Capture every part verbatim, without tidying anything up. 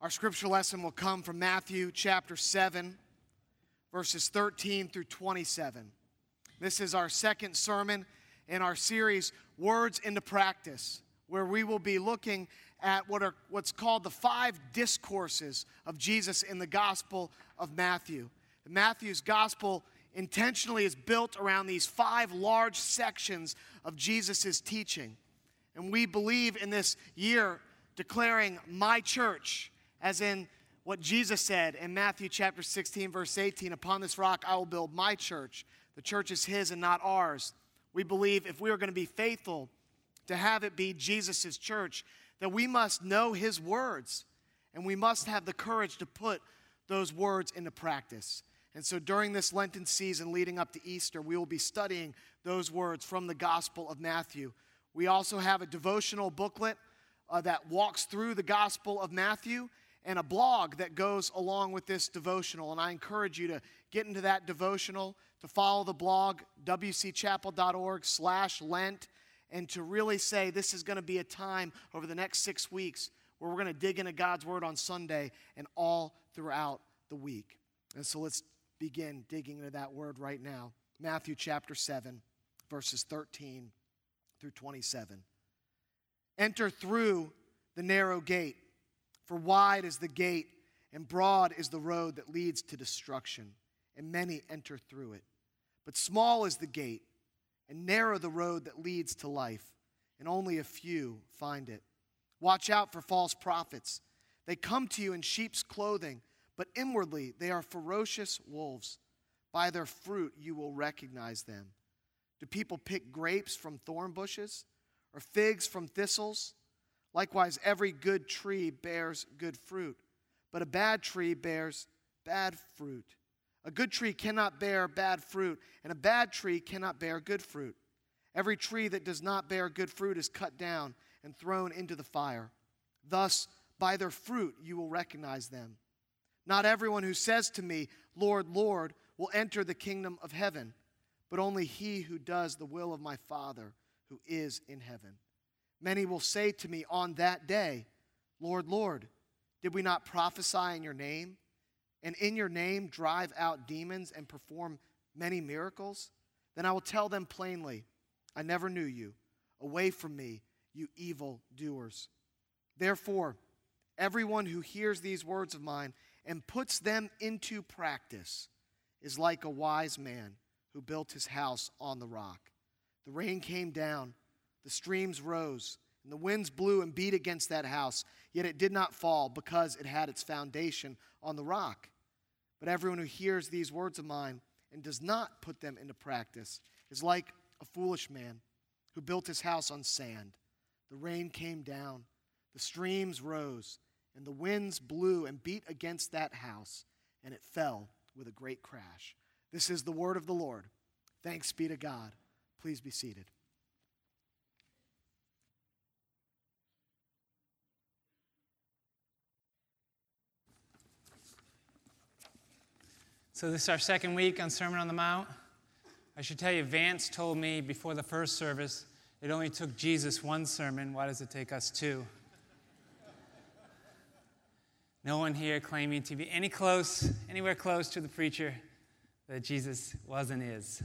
Our scripture lesson will come from Matthew chapter seven, verses thirteen through twenty-seven. This is our second sermon in our series, Words into Practice, where we will be looking at what are what's called the five discourses of Jesus in the Gospel of Matthew. Matthew's Gospel intentionally is built around these five large sections of Jesus' teaching. And we believe in this year declaring my church, as in what Jesus said in Matthew chapter sixteen, verse eighteen, upon this rock I will build my church. The church is his and not ours. We believe if we are going to be faithful to have it be Jesus' church, that we must know his words, and we must have the courage to put those words into practice. And so during this Lenten season leading up to Easter, we will be studying those words from the Gospel of Matthew. We also have a devotional booklet uh, that walks through the Gospel of Matthew, and a blog that goes along with this devotional. And I encourage you to get into that devotional, to follow the blog, w c chapel dot org slash Lent, and to really say this is going to be a time over the next six weeks where we're going to dig into God's Word on Sunday and all throughout the week. And so let's begin digging into that Word right now. Matthew chapter seven, verses thirteen through twenty-seven. Enter through the narrow gate. For wide is the gate, and broad is the road that leads to destruction, and many enter through it. But small is the gate, and narrow the road that leads to life, and only a few find it. Watch out for false prophets. They come to you in sheep's clothing, but inwardly they are ferocious wolves. By their fruit you will recognize them. Do people pick grapes from thorn bushes, or figs from thistles? Likewise, every good tree bears good fruit, but a bad tree bears bad fruit. A good tree cannot bear bad fruit, and a bad tree cannot bear good fruit. Every tree that does not bear good fruit is cut down and thrown into the fire. Thus, by their fruit you will recognize them. Not everyone who says to me, Lord, Lord, will enter the kingdom of heaven, but only he who does the will of my Father who is in heaven. Many will say to me on that day, Lord, Lord, did we not prophesy in your name, and in your name drive out demons and perform many miracles? Then I will tell them plainly, I never knew you. Away from me, you evil doers. Therefore, everyone who hears these words of mine and puts them into practice is like a wise man who built his house on the rock. The rain came down, the streams rose, and the winds blew and beat against that house, yet it did not fall because it had its foundation on the rock. But everyone who hears these words of mine and does not put them into practice is like a foolish man who built his house on sand. The rain came down, the streams rose, and the winds blew and beat against that house, and it fell with a great crash. This is the word of the Lord. Thanks be to God. Please be seated. So this is our second week on Sermon on the Mount. I should tell you, Vance told me before the first service, it only took Jesus one sermon. Why does it take us two? No one here claiming to be any close, anywhere close to the preacher that Jesus was and is.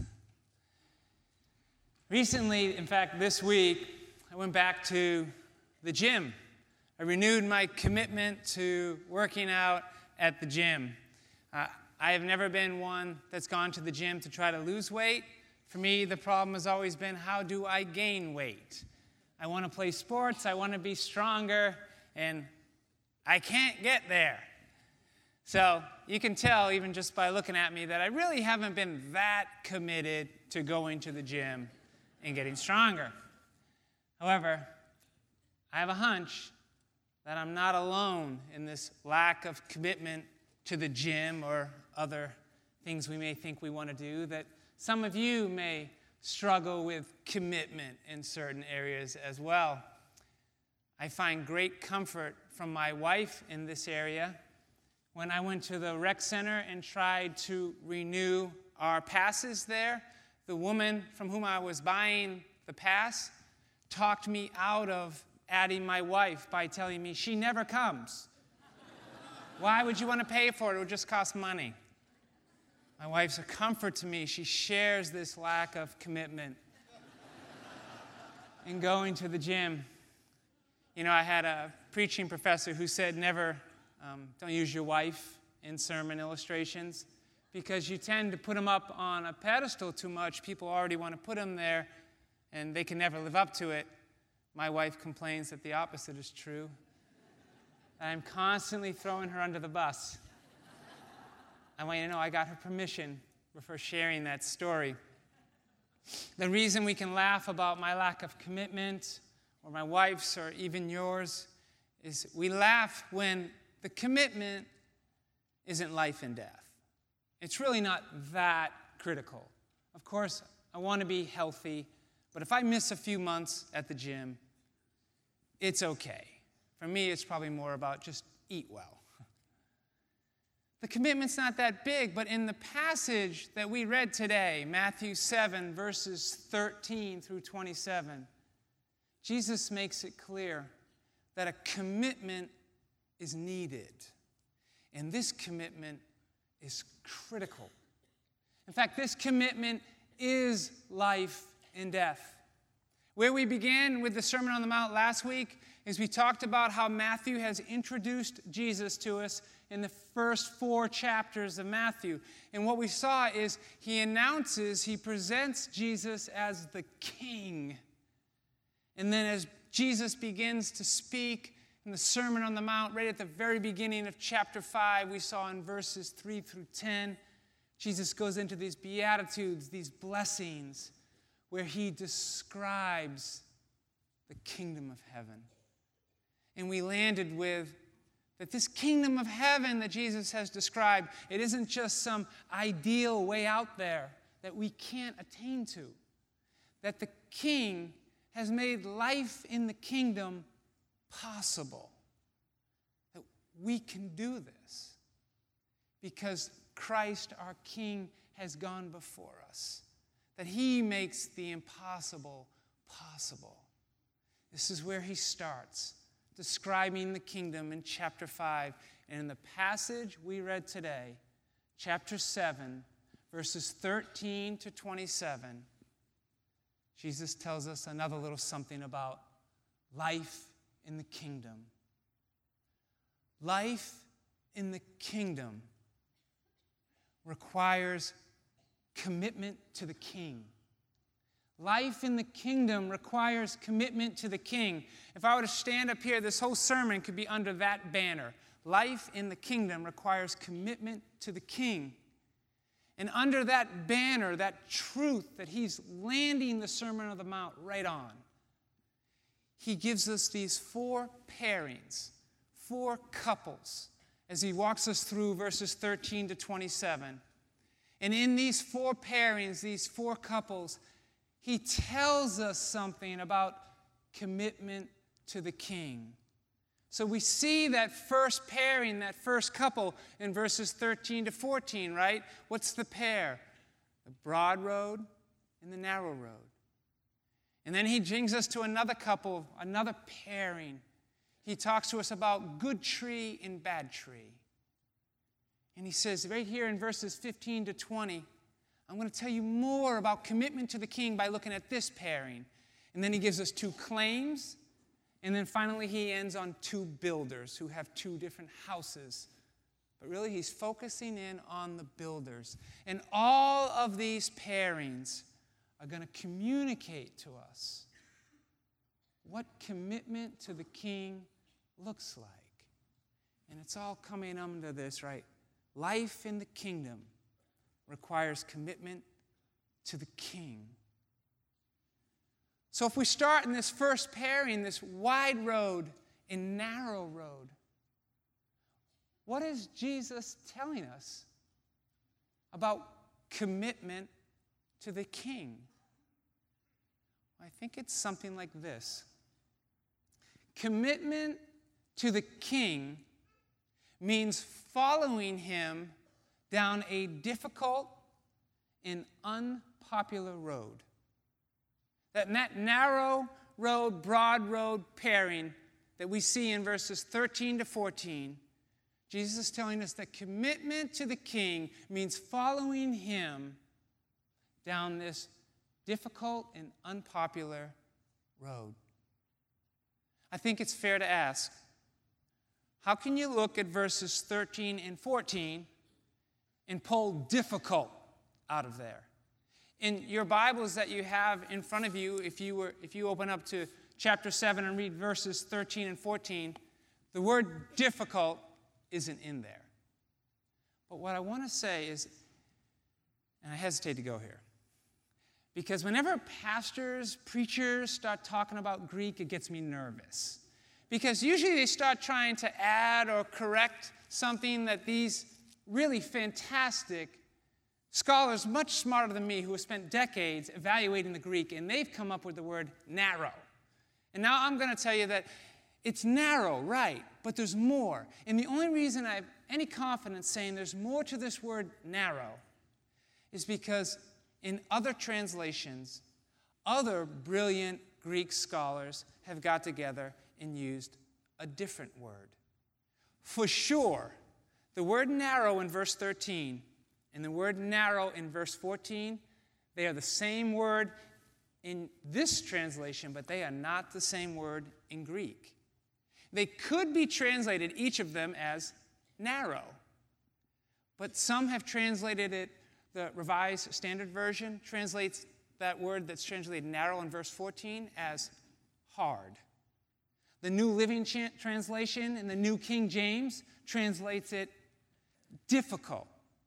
Recently, in fact, this week, I went back to the gym. I renewed my commitment to working out at the gym. Uh, I have never been one that's gone to the gym to try to lose weight. For me, the problem has always been, how do I gain weight? I want to play sports, I want to be stronger, and I can't get there. So you can tell, even just by looking at me, that I really haven't been that committed to going to the gym and getting stronger. However, I have a hunch that I'm not alone in this lack of commitment to the gym or other things we may think we want to do, that some of you may struggle with commitment in certain areas as well. I find great comfort from my wife in this area. When I went to the rec center and tried to renew our passes there, the woman from whom I was buying the pass talked me out of adding my wife by telling me she never comes. Why would you want to pay for it? It would just cost money. My wife's a comfort to me. She shares this lack of commitment in going to the gym. You know, I had a preaching professor who said never, um, don't use your wife in sermon illustrations because you tend to put them up on a pedestal too much. People already want to put them there, and they can never live up to it. My wife complains that the opposite is true. I'm constantly throwing her under the bus. I want you to know I got her permission before sharing that story. The reason we can laugh about my lack of commitment, or my wife's, or even yours, is we laugh when the commitment isn't life and death. It's really not that critical. Of course, I want to be healthy, but if I miss a few months at the gym, it's okay. For me, it's probably more about just eat well. The commitment's not that big, but in the passage that we read today, Matthew seven, verses thirteen through twenty-seven, Jesus makes it clear that a commitment is needed. And this commitment is critical. In fact, this commitment is life and death. Where we began with the Sermon on the Mount last week is we talked about how Matthew has introduced Jesus to us in the first four chapters of Matthew. And what we saw is he announces, he presents Jesus as the King. And then as Jesus begins to speak in the Sermon on the Mount, right at the very beginning of chapter five, we saw in verses three through ten, Jesus goes into these beatitudes, these blessings, where he describes the kingdom of heaven. And we landed with that this kingdom of heaven that Jesus has described, it isn't just some ideal way out there that we can't attain to. That the King has made life in the kingdom possible. That we can do this because Christ, our King, has gone before us. That he makes the impossible possible. This is where he starts, describing the kingdom in chapter five. And in the passage we read today, chapter seven, verses thirteen to twenty-seven, Jesus tells us another little something about life in the kingdom. Life in the kingdom requires commitment to the King. Life in the kingdom requires commitment to the King. If I were to stand up here, this whole sermon could be under that banner. Life in the kingdom requires commitment to the King. And under that banner, that truth that he's landing the Sermon on the Mount right on, he gives us these four pairings, four couples, as he walks us through verses thirteen to twenty-seven. And in these four pairings, these four couples, he tells us something about commitment to the King. So we see that first pairing, that first couple in verses thirteen to fourteen, right? What's the pair? The broad road and the narrow road. And then he brings us to another couple, another pairing. He talks to us about good tree and bad tree. And he says right here in verses fifteen to twenty, I'm going to tell you more about commitment to the King by looking at this pairing. And then he gives us two claims. And then finally he ends on two builders who have two different houses. But really he's focusing in on the builders. And all of these pairings are going to communicate to us what commitment to the King looks like. And it's all coming under this, right? Life in the kingdom requires commitment to the King. So if we start in this first pairing, this wide road and narrow road, what is Jesus telling us about commitment to the King? I think it's something like this. Commitment to the King means following him down a difficult and unpopular road. That in that narrow road, broad road pairing that we see in verses thirteen to fourteen, Jesus is telling us that commitment to the King means following him down this difficult and unpopular road. I think it's fair to ask, how can you look at verses thirteen and fourteen and pull difficult out of there? In your Bibles that you have in front of you, if you were if you open up to chapter seven and read verses thirteen and fourteen, the word difficult isn't in there. But what I want to say is, and I hesitate to go here, because whenever pastors, preachers start talking about Greek, it gets me nervous. Because usually they start trying to add or correct something that these really fantastic scholars, much smarter than me, who have spent decades evaluating the Greek, and they've come up with the word narrow. And now I'm going to tell you that it's narrow, right, but there's more. And the only reason I have any confidence saying there's more to this word narrow is because in other translations, other brilliant Greek scholars have got together and used a different word. For sure, the word narrow in verse thirteen and the word narrow in verse fourteen, they are the same word in this translation, but they are not the same word in Greek. They could be translated, each of them, as narrow. But some have translated it, the Revised Standard Version translates that word that's translated narrow in verse fourteen as hard. The New Living Translation and the New King James translates it difficult.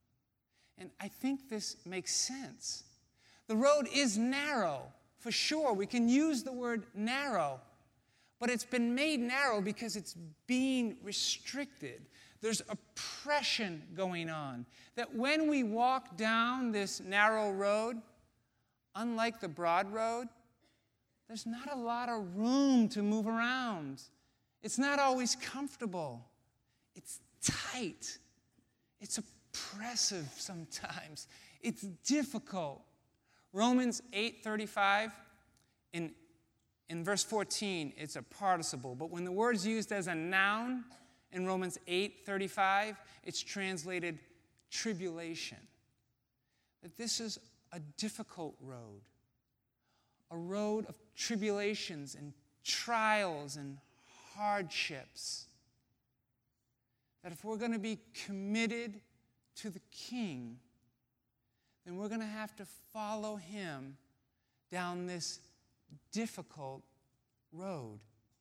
And I think this makes sense. The road is narrow, for sure. We can use the word narrow, but it's been made narrow because it's being restricted. There's oppression going on. That when we walk down this narrow road, unlike the broad road, there's not a lot of room to move around. It's not always comfortable. It's tight. It's oppressive sometimes. It's difficult. Romans eight thirty-five, in, in verse fourteen, it's a participle. But when the word's used as a noun in Romans eight thirty-five, it's translated tribulation. That this is a difficult road. A road of tribulations and trials and hardships. That if we're going to be committed to the King, then we're going to have to follow him down this difficult road.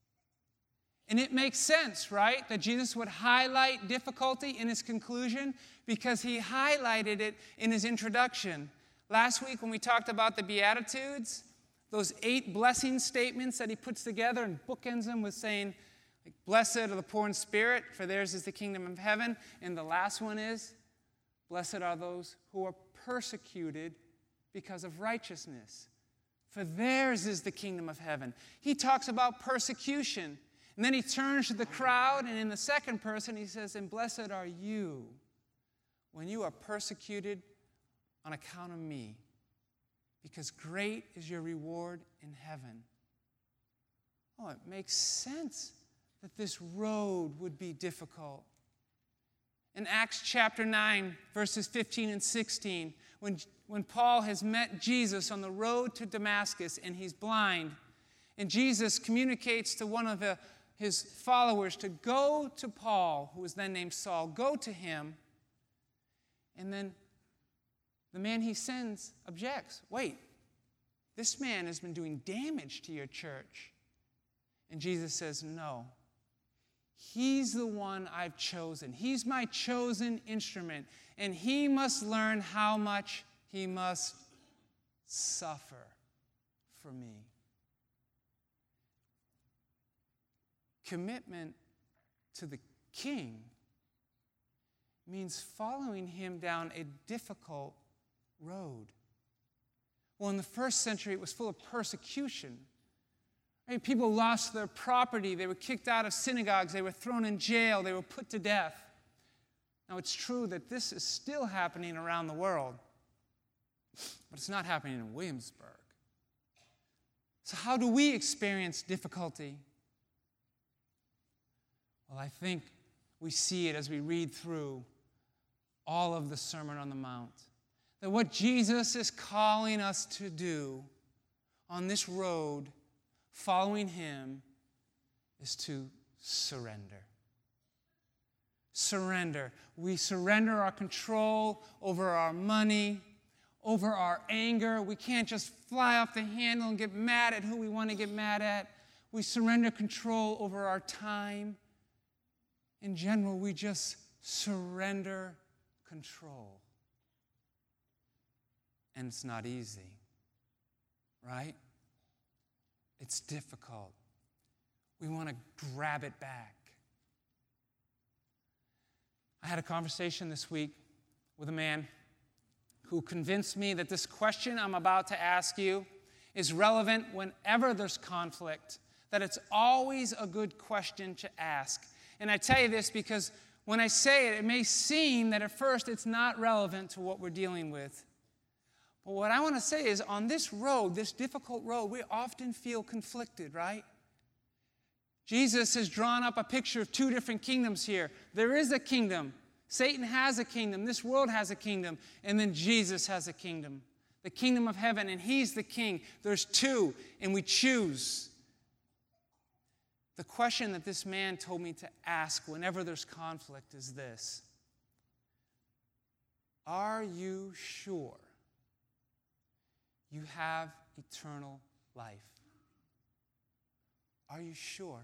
And it makes sense, right, that Jesus would highlight difficulty in his conclusion because he highlighted it in his introduction. Last week when we talked about the Beatitudes, those eight blessing statements that he puts together and bookends them with saying, like, blessed are the poor in spirit, for theirs is the kingdom of heaven. And the last one is, blessed are those who are persecuted because of righteousness, for theirs is the kingdom of heaven. He talks about persecution. And then he turns to the crowd, and in the second person he says, and blessed are you when you are persecuted on account of me, because great is your reward in heaven. Oh, it makes sense that this road would be difficult. In Acts chapter nine, verses fifteen and sixteen, when, when Paul has met Jesus on the road to Damascus and he's blind, and Jesus communicates to one of the, his followers to go to Paul, who was then named Saul, go to him, and then the man he sends objects. Wait, this man has been doing damage to your church. And Jesus says, no. He's the one I've chosen. He's my chosen instrument. And he must learn how much he must suffer for me. Commitment to the King means following him down a difficult road. Well, in the first century, it was full of persecution. Right? People lost their property. They were kicked out of synagogues. They were thrown in jail. They were put to death. Now, it's true that this is still happening around the world, but it's not happening in Williamsburg. So how do we experience difficulty? Well, I think we see it as we read through all of the Sermon on the Mount. That what Jesus is calling us to do on this road, following him, is to surrender. Surrender. We surrender our control over our money, over our anger. We can't just fly off the handle and get mad at who we want to get mad at. We surrender control over our time. In general, we just surrender control. And it's not easy, right? It's difficult. We want to grab it back. I had a conversation this week with a man who convinced me that this question I'm about to ask you is relevant whenever there's conflict, that it's always a good question to ask. And I tell you this because when I say it, it may seem that at first it's not relevant to what we're dealing with. But what I want to say is on this road, this difficult road, we often feel conflicted, right? Jesus has drawn up a picture of two different kingdoms here. There is a kingdom. Satan has a kingdom. This world has a kingdom. And then Jesus has a kingdom. The kingdom of heaven, and he's the king. There's two, and we choose. The question that this man told me to ask whenever there's conflict is this: are you sure you have eternal life? Are you sure?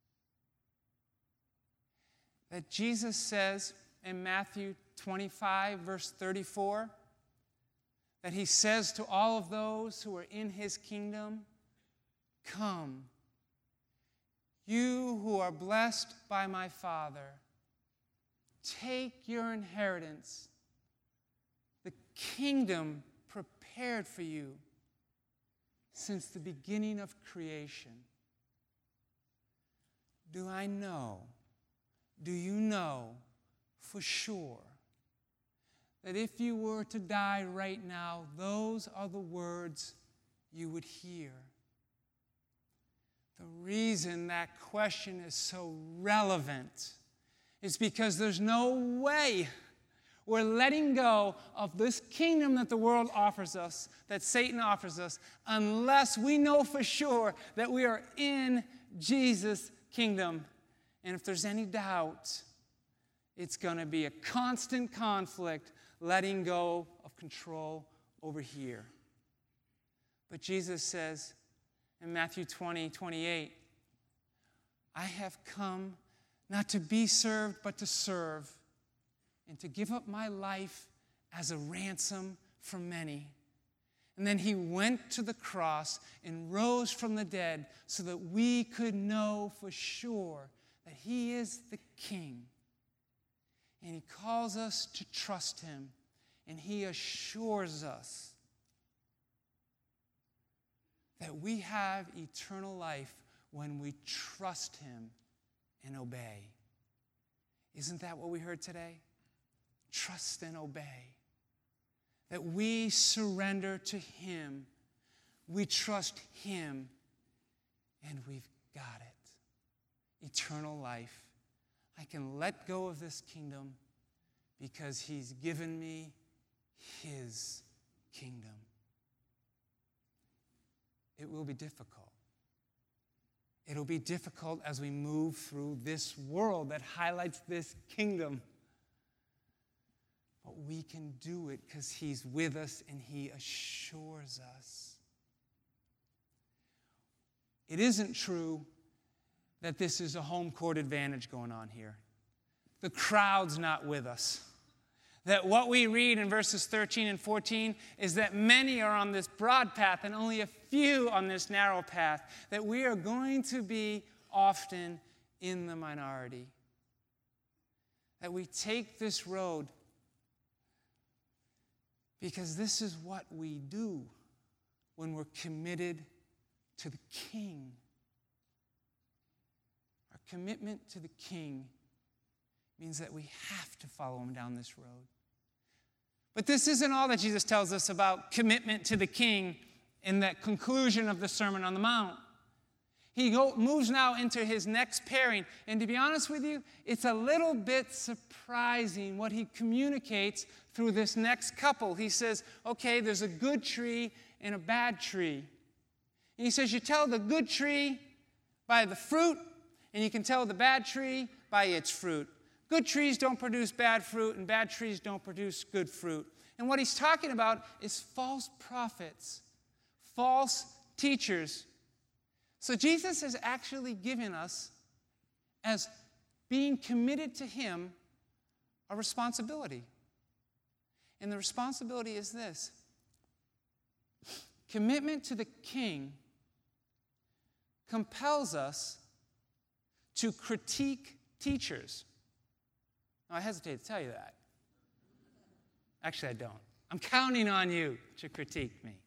That Jesus says in Matthew twenty-five, verse thirty-four, that he says to all of those who are in his kingdom, "Come, you who are blessed by my Father, take your inheritance, the kingdom prepared for you since the beginning of creation." Do I know, do you know for sure that if you were to die right now, those are the words you would hear? The reason that question is so relevant is because there's no way we're letting go of this kingdom that the world offers us, that Satan offers us, unless we know for sure that we are in Jesus' kingdom. And if there's any doubt, it's going to be a constant conflict, letting go of control over here. But Jesus says in Matthew twenty, twenty-eight, "I have come not to be served, but to serve, and to give up my life as a ransom for many." And then he went to the cross and rose from the dead so that we could know for sure that he is the King. And he calls us to trust him, and he assures us that we have eternal life when we trust him and obey. Isn't that what we heard today? Trust and obey. That we surrender to him, we trust him, and we've got it. Eternal life. I can let go of this kingdom because he's given me his kingdom. It will be difficult. It'll be difficult as we move through this world that highlights this kingdom. But we can do it because he's with us and he assures us. It isn't true that this is a home court advantage going on here. The crowd's not with us. That what we read in verses thirteen and fourteen is that many are on this broad path and only a few on this narrow path. That we are going to be often in the minority. That we take this road because this is what we do when we're committed to the King. Our commitment to the King means that we have to follow him down this road. But this isn't all that Jesus tells us about commitment to the King in that conclusion of the Sermon on the Mount. He go, moves now into his next pairing. And to be honest with you, it's a little bit surprising what he communicates through this next couple. He says, okay, there's a good tree and a bad tree. And he says, you tell the good tree by the fruit, and you can tell the bad tree by its fruit. Good trees don't produce bad fruit, and bad trees don't produce good fruit. And what he's talking about is false prophets, false teachers. So Jesus has actually given us, as being committed to him, a responsibility. And the responsibility is this: commitment to the King compels us to critique teachers. Now, I hesitate to tell you that. Actually, I don't. I'm counting on you to critique me.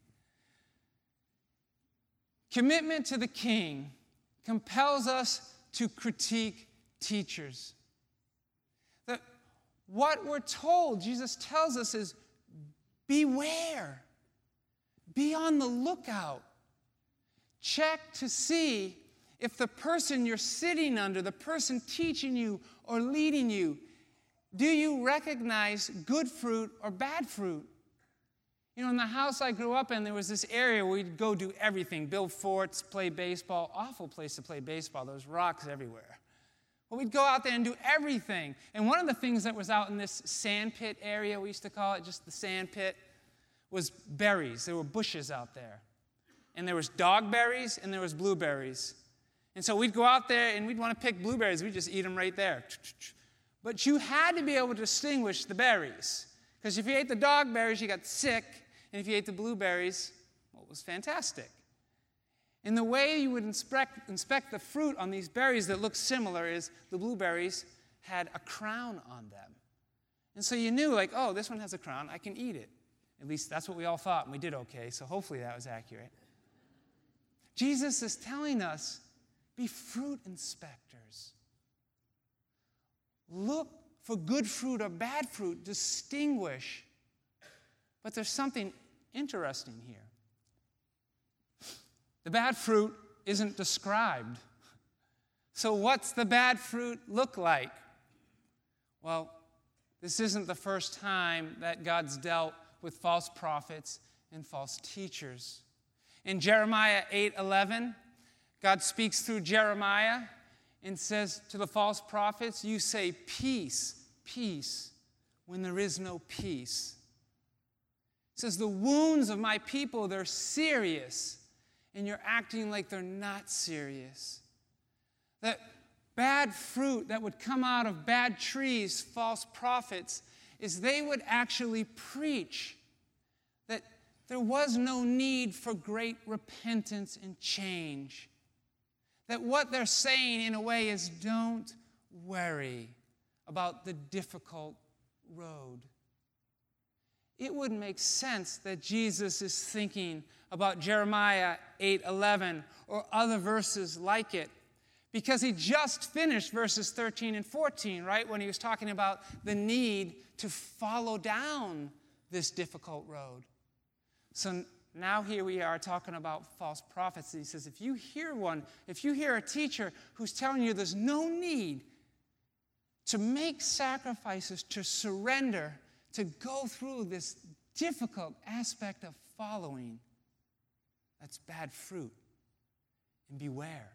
Commitment to the King compels us to critique teachers. That what we're told, Jesus tells us, is beware. Be on the lookout. Check to see if the person you're sitting under, the person teaching you or leading you, do you recognize good fruit or bad fruit? You know, in the house I grew up in, there was this area where we'd go do everything. Build forts, play baseball. Awful place to play baseball. There was rocks everywhere. But we'd go out there and do everything. And one of the things that was out in this sand pit area, we used to call it just the sand pit, was berries. There were bushes out there. And there was dogberries and there was blueberries. And so we'd go out there and we'd want to pick blueberries. We'd just eat them right there. But you had to be able to distinguish the berries. Because if you ate the dogberries, you got sick. And if you ate the blueberries, well, it was fantastic. And the way you would inspect, inspect the fruit on these berries that looked similar is the blueberries had a crown on them. And so you knew, like, oh, this one has a crown. I can eat it. At least that's what we all thought, and we did okay. So hopefully that was accurate. Jesus is telling us, be fruit inspectors. Look for good fruit or bad fruit. Distinguish. But there's something interesting here. The bad fruit isn't described. So what's the bad fruit look like? Well, this isn't the first time that God's dealt with false prophets and false teachers. In Jeremiah eight eleven, God speaks through Jeremiah and says to the false prophets, you say peace, peace, when there is no peace. It says the wounds of my people, they're serious, and you're acting like they're not serious. That bad fruit that would come out of bad trees, false prophets, is they would actually preach that there was no need for great repentance and change. That what they're saying in a way is don't worry about the difficult road. It would make sense that Jesus is thinking about Jeremiah eight eleven or other verses like it, because he just finished verses thirteen and fourteen, right, when he was talking about the need to follow down this difficult road. So now here we are talking about false prophets. He says, if you hear one, if you hear a teacher who's telling you there's no need to make sacrifices, to surrender, to go through this difficult aspect of following, that's bad fruit. And beware.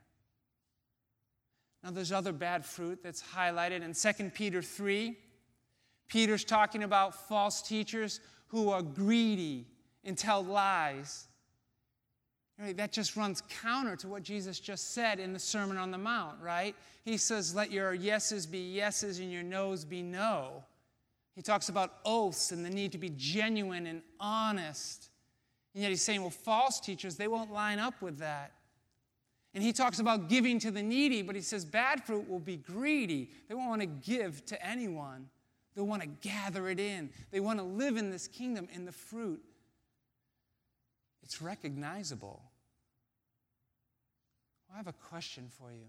Now there's other bad fruit that's highlighted in Second Peter three. Peter's talking about false teachers who are greedy and tell lies. That just runs counter to what Jesus just said in the Sermon on the Mount, right? He says, let your yeses be yeses and your noes be no. He talks about oaths and the need to be genuine and honest. And yet he's saying, well, false teachers, they won't line up with that. And he talks about giving to the needy, but he says bad fruit will be greedy. They won't want to give to anyone. They want to gather it in. They want to live in this kingdom in the fruit. It's recognizable. Well, I have a question for you.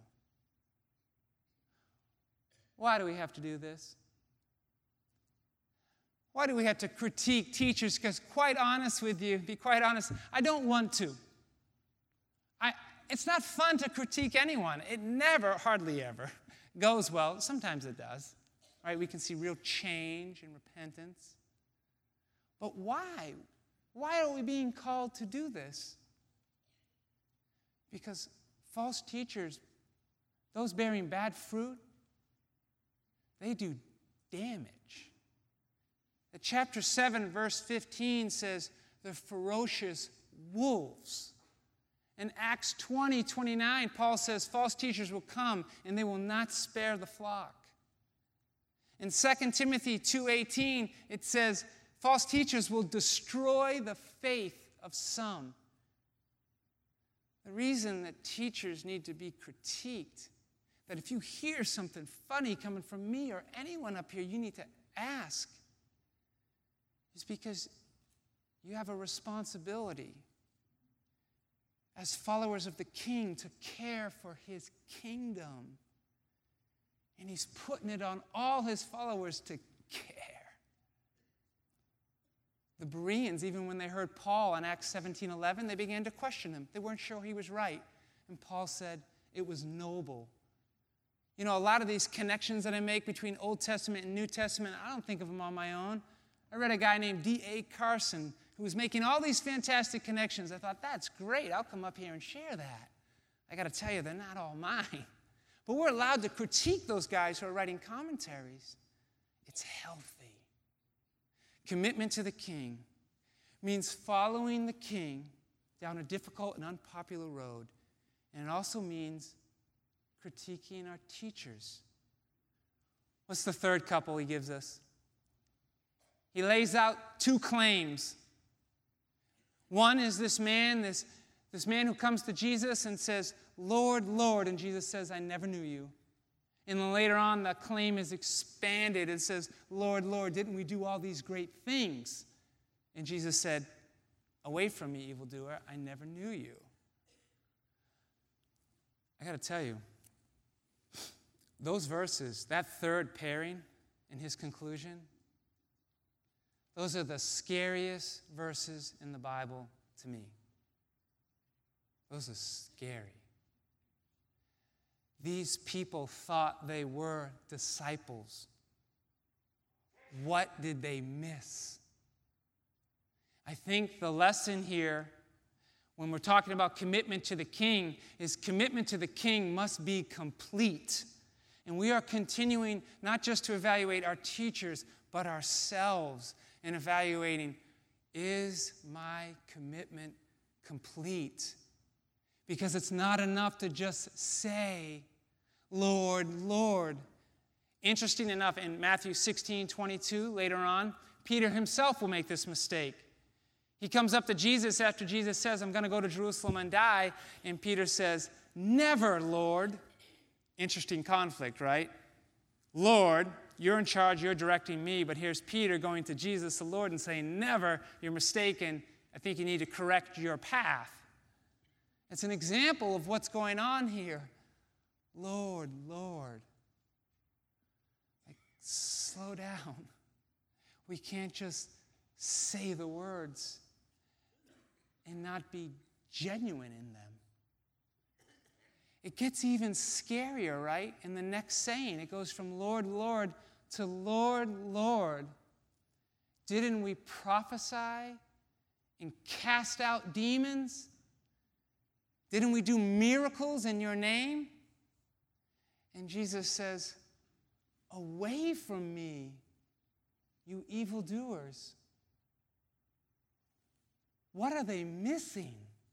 Why do we have to do this? Why do we have to critique teachers? Because quite honest with you, be quite honest, I don't want to. I, it's not fun to critique anyone. It never, hardly ever, goes well. Sometimes it does. Right? We can see real change and repentance. But why? Why are we being called to do this? Because false teachers, those bearing bad fruit, they do damage. The chapter seven, verse fifteen says, the ferocious wolves. In Acts twenty, twenty-nine, Paul says, false teachers will come and they will not spare the flock. In Second Timothy two eighteen, it says, false teachers will destroy the faith of some. The reason that teachers need to be critiqued, that if you hear something funny coming from me or anyone up here, you need to ask, is because you have a responsibility as followers of the King to care for his kingdom. And he's putting it on all his followers to care. The Bereans, even when they heard Paul in Acts seventeen eleven, they began to question him. They weren't sure he was right. And Paul said it was noble. You know, a lot of these connections that I make between Old Testament and New Testament, I don't think of them on my own. I read a guy named D A Carson who was making all these fantastic connections. I thought, that's great. I'll come up here and share that. I got to tell you, they're not all mine. But we're allowed to critique those guys who are writing commentaries. It's healthy. Commitment to the King means following the King down a difficult and unpopular road. And it also means critiquing our teachers. What's the third couple he gives us? He lays out two claims. One is this man, this, this man who comes to Jesus and says, Lord, Lord, and Jesus says, I never knew you. And then later on, the claim is expanded. It says, Lord, Lord, didn't we do all these great things? And Jesus said, away from me, evildoer, I never knew you. I got to tell you, those verses, that third pairing in his conclusion, those are the scariest verses in the Bible to me. Those are scary. These people thought they were disciples. What did they miss? I think the lesson here, when we're talking about commitment to the King, is commitment to the King must be complete. And we are continuing not just to evaluate our teachers, but ourselves, and evaluating, is my commitment complete? Because it's not enough to just say, Lord, Lord. Interesting enough, in Matthew sixteen twenty-two, later on, Peter himself will make this mistake. He comes up to Jesus after Jesus says, I'm going to go to Jerusalem and die. And Peter says, never, Lord. Interesting conflict, right? Lord, you're in charge, you're directing me. But here's Peter going to Jesus, the Lord, and saying, never, you're mistaken. I think you need to correct your path. It's an example of what's going on here. Lord, Lord. Like, slow down. We can't just say the words and not be genuine in them. It gets even scarier, right? In the next saying, it goes from Lord, Lord to Lord, Lord. Didn't we prophesy and cast out demons? Didn't we do miracles in your name? And Jesus says, away from me, you evildoers. What are they missing?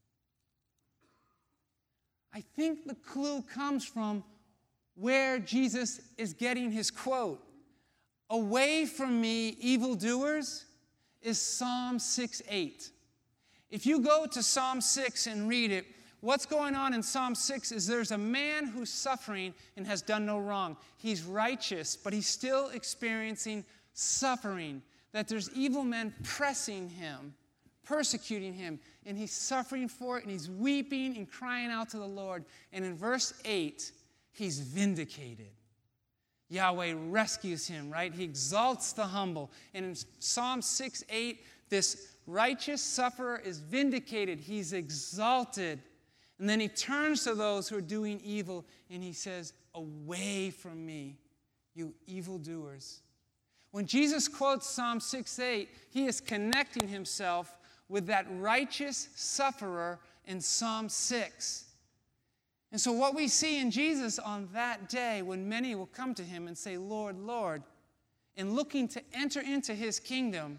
I think the clue comes from where Jesus is getting his quote. Away from me, evildoers, is Psalm six eight. If you go to Psalm six and read it, what's going on in Psalm six is there's a man who's suffering and has done no wrong. He's righteous, but he's still experiencing suffering, that there's evil men pressing him, persecuting him, and he's suffering for it, and he's weeping and crying out to the Lord. And in verse eight, he's vindicated. Yahweh rescues him, right? He exalts the humble. And in Psalm six eight, this righteous sufferer is vindicated. He's exalted. And then he turns to those who are doing evil and he says, "Away from me, you evildoers." When Jesus quotes Psalm six eight, he is connecting himself with that righteous sufferer in Psalm six. And so what we see in Jesus on that day, when many will come to him and say, "Lord, Lord," and looking to enter into his kingdom,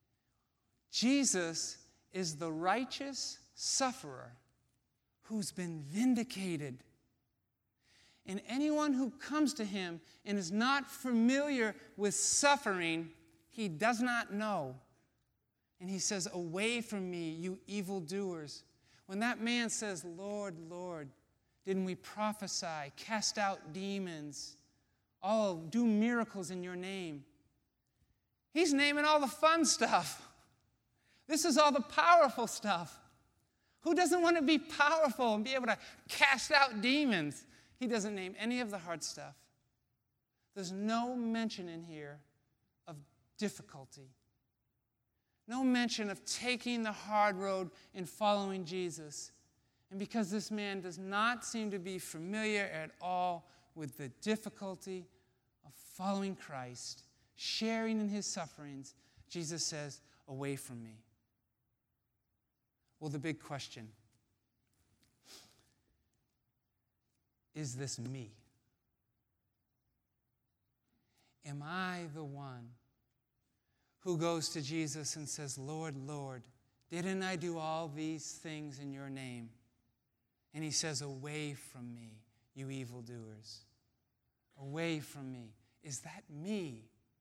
Jesus is the righteous sufferer who's been vindicated. And anyone who comes to him and is not familiar with suffering, he does not know. And he says, "Away from me, you evildoers." When that man says, "Lord, Lord, didn't we prophesy, cast out demons, all do miracles in your name?" He's naming all the fun stuff. This is all the powerful stuff. Who doesn't want to be powerful and be able to cast out demons? He doesn't name any of the hard stuff. There's no mention in here of difficulty. No mention of taking the hard road and following Jesus. And because this man does not seem to be familiar at all with the difficulty of following Christ, sharing in his sufferings, Jesus says, "Away from me." Well, the big question, is this me? Am I the one who goes to Jesus and says, "Lord, Lord, didn't I do all these things in your name?" And he says, "Away from me, you evildoers." Away from me. Is that me?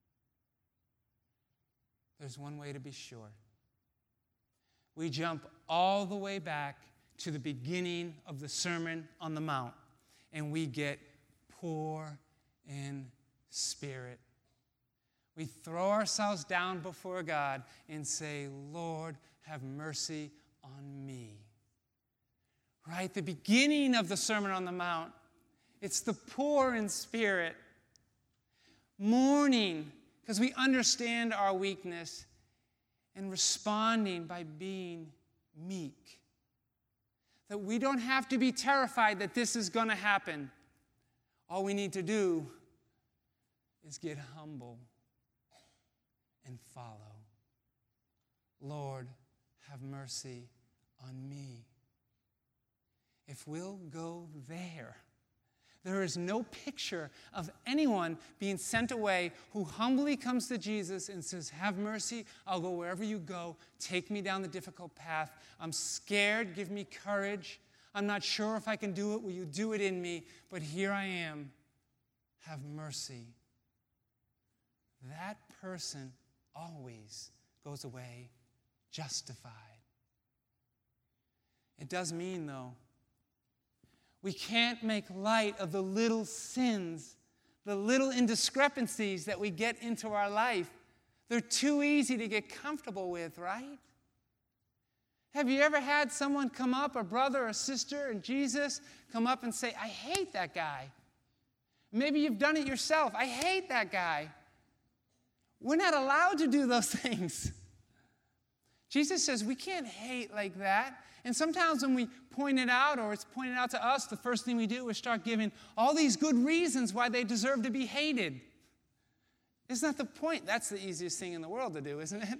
There's one way to be sure. We jump all the way back to the beginning of the Sermon on the Mount, and we get poor in spirit. We throw ourselves down before God and say, "Lord, have mercy on me." Right? The beginning of the Sermon on the Mount, it's the poor in spirit, mourning because we understand our weakness, and responding by being meek. That we don't have to be terrified that this is going to happen. All we need to do is get humble and follow. Lord, have mercy on me. If we'll go there, there is no picture of anyone being sent away who humbly comes to Jesus and says, "Have mercy, I'll go wherever you go. Take me down the difficult path. I'm scared, give me courage. I'm not sure if I can do it. Will you do it in me? But here I am. Have mercy." That person always goes away justified. It does mean, though, we can't make light of the little sins, the little indiscrepancies that we get into our life. They're too easy to get comfortable with, right? Have you ever had someone come up, a brother or sister in Jesus, come up and say, "I hate that guy"? Maybe you've done it yourself. "I hate that guy." We're not allowed to do those things. Jesus says we can't hate like that. And sometimes when we point it out, or it's pointed out to us, the first thing we do is start giving all these good reasons why they deserve to be hated. Isn't that the point? That's the easiest thing in the world to do, isn't it?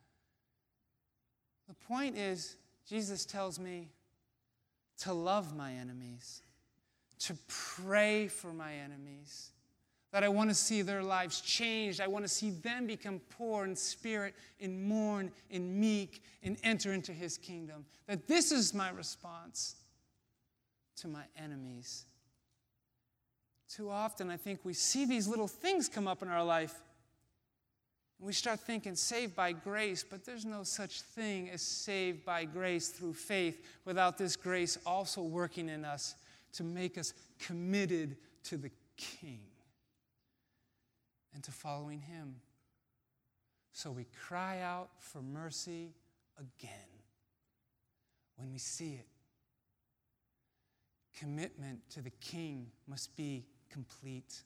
The point is, Jesus tells me to love my enemies, to pray for my enemies, that I want to see their lives changed. I want to see them become poor in spirit and mourn and meek and enter into his kingdom. That this is my response to my enemies. Too often, I think we see these little things come up in our life, and we start thinking saved by grace, but there's no such thing as saved by grace through faith without this grace also working in us to make us committed to the King and to following him. So we cry out for mercy again when we see it. Commitment to the King must be complete.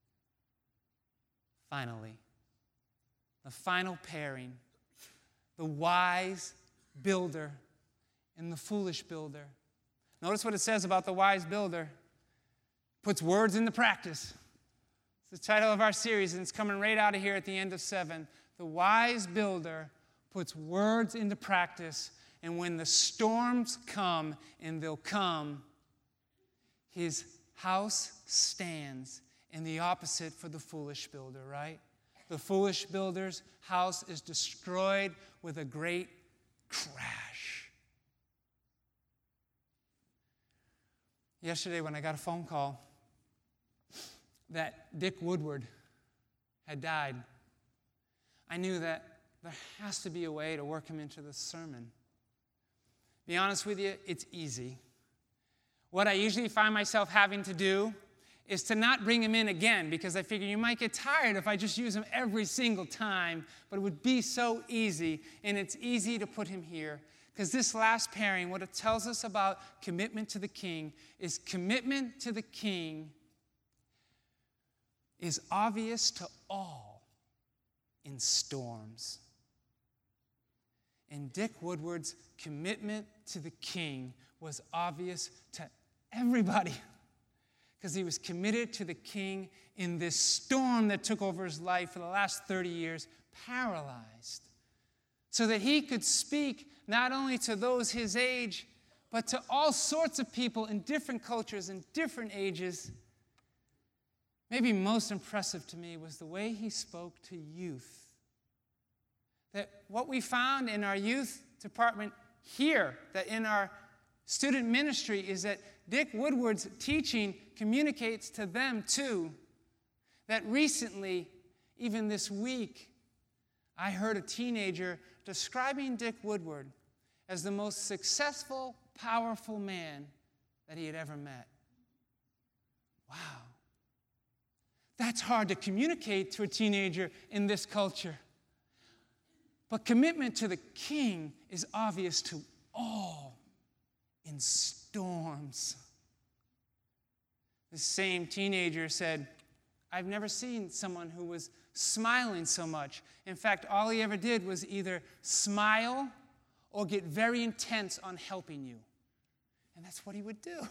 Finally, the final pairing, the wise builder and the foolish builder. Notice what it says about the wise builder. Puts words into practice. It's the title of our series, and it's coming right out of here at the end of seven. The wise builder puts words into practice, and when the storms come, and they'll come, his house stands. And the opposite for the foolish builder, right? The foolish builder's house is destroyed with a great crash. Yesterday when I got a phone call that Dick Woodward had died, I knew that there has to be a way to work him into the sermon. Be honest with you, it's easy. What I usually find myself having to do is to not bring him in again, because I figure you might get tired if I just use him every single time, but it would be so easy, and it's easy to put him here, because this last pairing, what it tells us about commitment to the King is commitment to the King is obvious to all in storms. And Dick Woodward's commitment to the King was obvious to everybody, because he was committed to the King in this storm that took over his life for the last thirty years, paralyzed, so that he could speak not only to those his age, but to all sorts of people in different cultures and different ages. Maybe most impressive to me was the way he spoke to youth. That what we found in our youth department here, that in our student ministry, is that Dick Woodward's teaching communicates to them too. That recently, even this week, I heard a teenager describing Dick Woodward as the most successful, powerful man that he had ever met. Wow. That's hard to communicate to a teenager in this culture. But commitment to the King is obvious to all in storms. The same teenager said, I've never seen someone who was smiling so much. In fact, all he ever did was either smile or get very intense on helping you. And that's what he would do.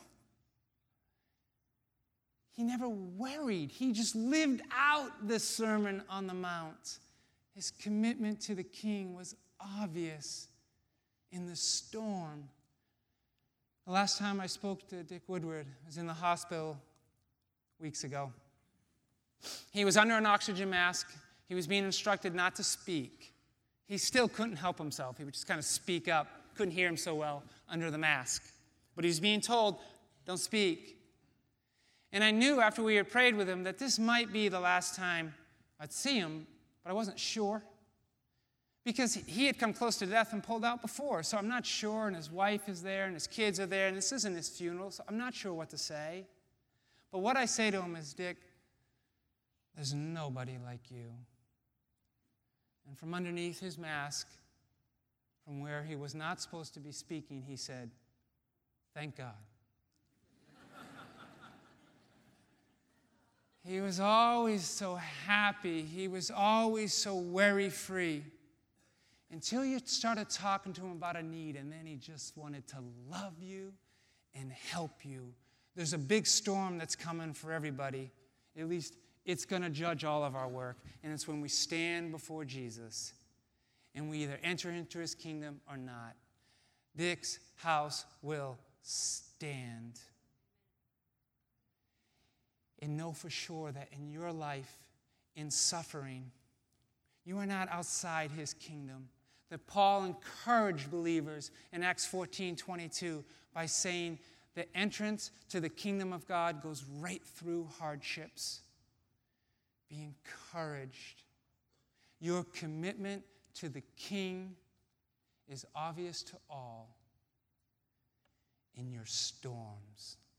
He never worried. He just lived out the Sermon on the Mount. His commitment to the King was obvious in the storm. The last time I spoke to Dick Woodward was in the hospital weeks ago. He was under an oxygen mask. He was being instructed not to speak. He still couldn't help himself. He would just kind of speak up. Couldn't hear him so well under the mask. But he was being told, don't speak. And I knew after we had prayed with him that this might be the last time I'd see him, but I wasn't sure. Because he had come close to death and pulled out before. So I'm not sure, and his wife is there, and his kids are there, and this isn't his funeral, so I'm not sure what to say. But what I say to him is, Dick, there's nobody like you. And from underneath his mask, from where he was not supposed to be speaking, he said, thank God. He was always so happy. He was always so worry-free. Until you started talking to him about a need, and then he just wanted to love you and help you. There's a big storm that's coming for everybody. At least it's going to judge all of our work. And it's when we stand before Jesus and we either enter into his kingdom or not. Dick's house will stand. And know for sure that in your life, in suffering, you are not outside his kingdom. That Paul encouraged believers in Acts fourteen twenty-two by saying the entrance to the kingdom of God goes right through hardships. Be encouraged. Your commitment to the King is obvious to all in your storms.